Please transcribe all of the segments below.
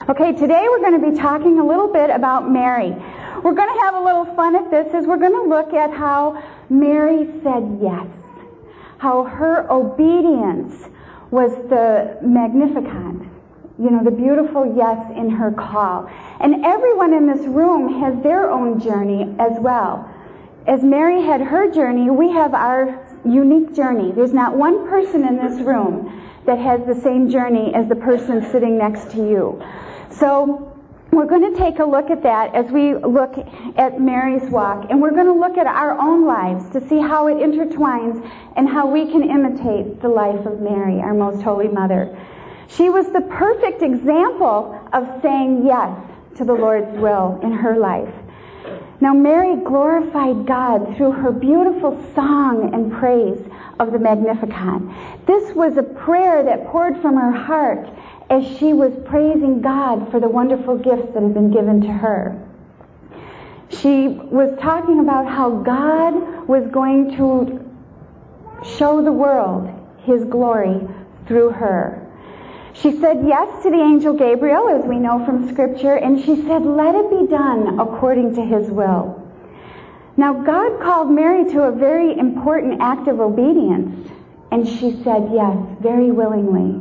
Okay, today we're going to be talking a little bit about Mary. We're going to have a little fun at this as we're going to look at how Mary said yes. How her obedience was the Magnificat. You know, the beautiful yes in her call. And everyone in this room has their own journey as well. As Mary had her journey, we have our unique journey. There's not one person in this room that has the same journey as the person sitting next to you. So we're going to take a look at that as we look at Mary's walk. And we're going to look at our own lives to see how it intertwines and how we can imitate the life of Mary, our most holy mother. She was the perfect example of saying yes to the Lord's will in her life. Now, Mary glorified God through her beautiful song and praise of the Magnificat. This was a prayer that poured from her heart as she was praising God for the wonderful gifts that had been given to her. She was talking about how God was going to show the world His glory through her. She said yes to the angel Gabriel, as we know from Scripture, and she said, "Let it be done according to His will." Now, God called Mary to a very important act of obedience, and she said yes, very willingly.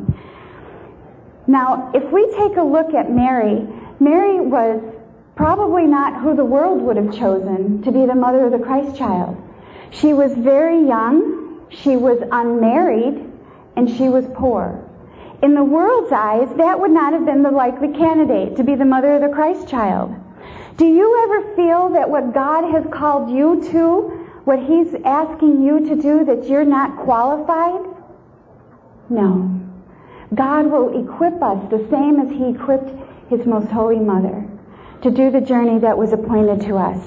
Now, if we take a look at Mary, Mary was probably not who the world would have chosen to be the mother of the Christ child. She was very young, she was unmarried, and she was poor. In the world's eyes, that would not have been the likely candidate to be the mother of the Christ child. Do you ever feel that what God has called you to, what He's asking you to do, that you're not qualified? No. God will equip us the same as He equipped His most holy mother to do the journey that was appointed to us.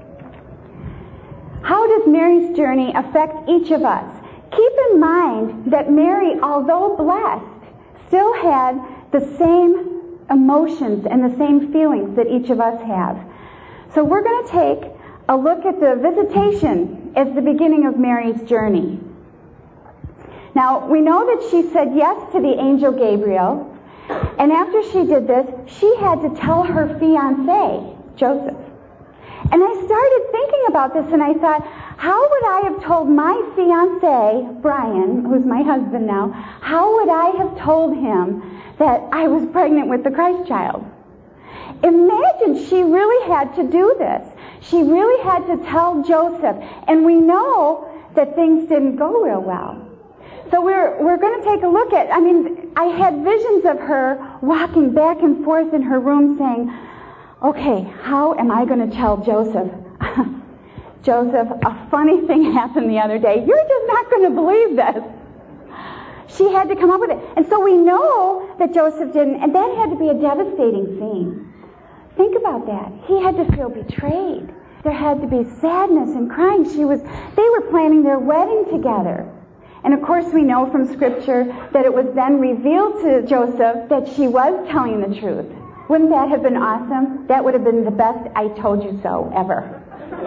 How does Mary's journey affect each of us? Keep in mind that Mary, although blessed, still had the same emotions and the same feelings that each of us have. So we're going to take a look at the visitation as the beginning of Mary's journey. Now, we know that she said yes to the angel Gabriel, and after she did this, she had to tell her fiancé, Joseph. And I started thinking about this, and I thought, how would I have told my fiancé, Brian, who's my husband now, how would I have told him that I was pregnant with the Christ child? Imagine she really had to do this. She really had to tell Joseph. And we know that things didn't go real well. So we're going to take a look at, I had visions of her walking back and forth in her room saying, okay, how am I going to tell Joseph? Joseph, a funny thing happened the other day. You're just not going to believe this. She had to come up with it. And so we know that Joseph didn't, and that had to be a devastating scene. Think about that. He had to feel betrayed. There had to be sadness and crying. They were planning their wedding together. And of course we know from Scripture that it was then revealed to Joseph that she was telling the truth. Wouldn't that have been awesome? That would have been the best I told you so ever.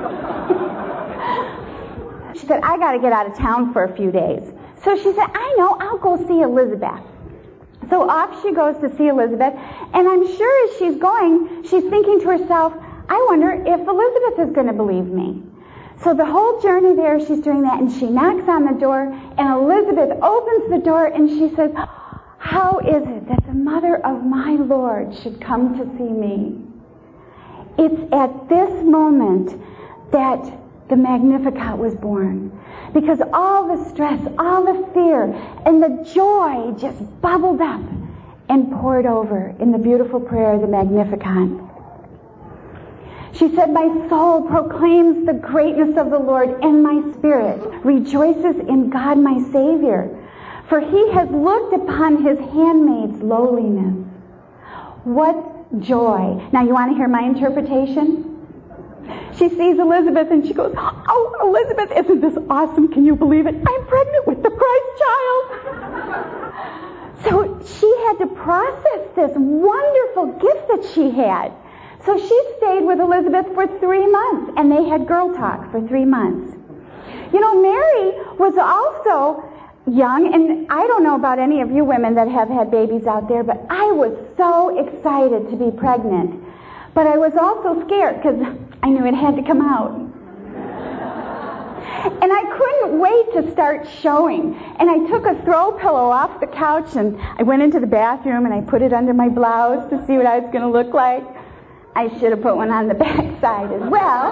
She said, I got to get out of town for a few days. So she said, I know, I'll go see Elizabeth. So off she goes to see Elizabeth, and I'm sure as she's going, she's thinking to herself, I wonder if Elizabeth is going to believe me. So the whole journey there, she's doing that, and she knocks on the door, and Elizabeth opens the door, and she says, how is it that the mother of my Lord should come to see me? It's at this moment that the Magnificat was born. Because all the stress, all the fear, and the joy just bubbled up and poured over in the beautiful prayer of the Magnificat. She said, my soul proclaims the greatness of the Lord, and my spirit rejoices in God my Savior. For He has looked upon His handmaid's lowliness. What joy. Now you want to hear my interpretation? She sees Elizabeth and she goes, oh, Elizabeth, isn't this awesome? Can you believe it? I'm pregnant with the Christ child. So she had to process this wonderful gift that she had. So she stayed with Elizabeth for 3 months, and they had girl talk for 3 months. You know, Mary was also young, and I don't know about any of you women that have had babies out there, but I was so excited to be pregnant. But I was also scared because I knew it had to come out. And I couldn't wait to start showing. And I took a throw pillow off the couch and I went into the bathroom and I put it under my blouse to see what I was going to look like. I should have put one on the back side as well.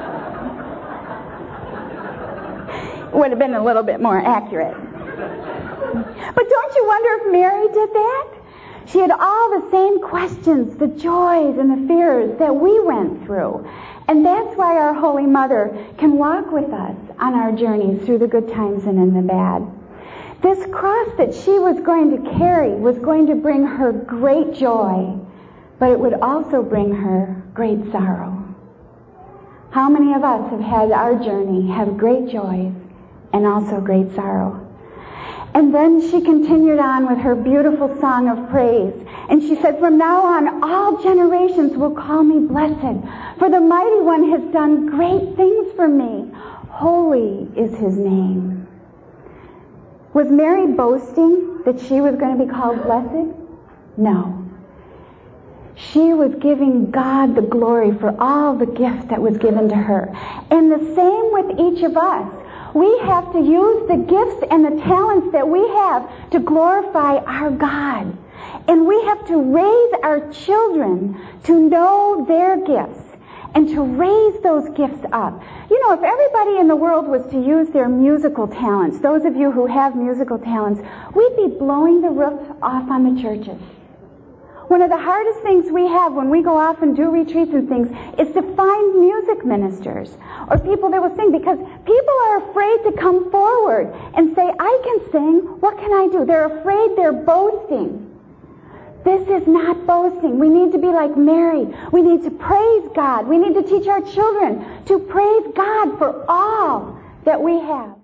Would have been a little bit more accurate. But don't you wonder if Mary did that? She had all the same questions, the joys and the fears that we went through. And that's why our Holy Mother can walk with us on our journeys through the good times and in the bad. This cross that she was going to carry was going to bring her great joy, but it would also bring her great sorrow. How many of us have had our journey have great joys and also great sorrow? And then she continued on with her beautiful song of praise. And she said, "From now on, all generations will call me blessed, for the Mighty One has done great things for me. Holy is his name." Was Mary boasting that she was going to be called blessed? No. She was giving God the glory for all the gifts that was given to her. And the same with each of us. We have to use the gifts and the talents that we have to glorify our God. And we have to raise our children to know their gifts and to raise those gifts up. You know, if everybody in the world was to use their musical talents, those of you who have musical talents, we'd be blowing the roof off on the churches. One of the hardest things we have when we go off and do retreats and things is to find music ministers or people that will sing, because people are afraid to come forward and say, "I can sing, what can I do?" They're afraid, they're boasting. This is not boasting. We need to be like Mary. We need to praise God. We need to teach our children to praise God for all that we have.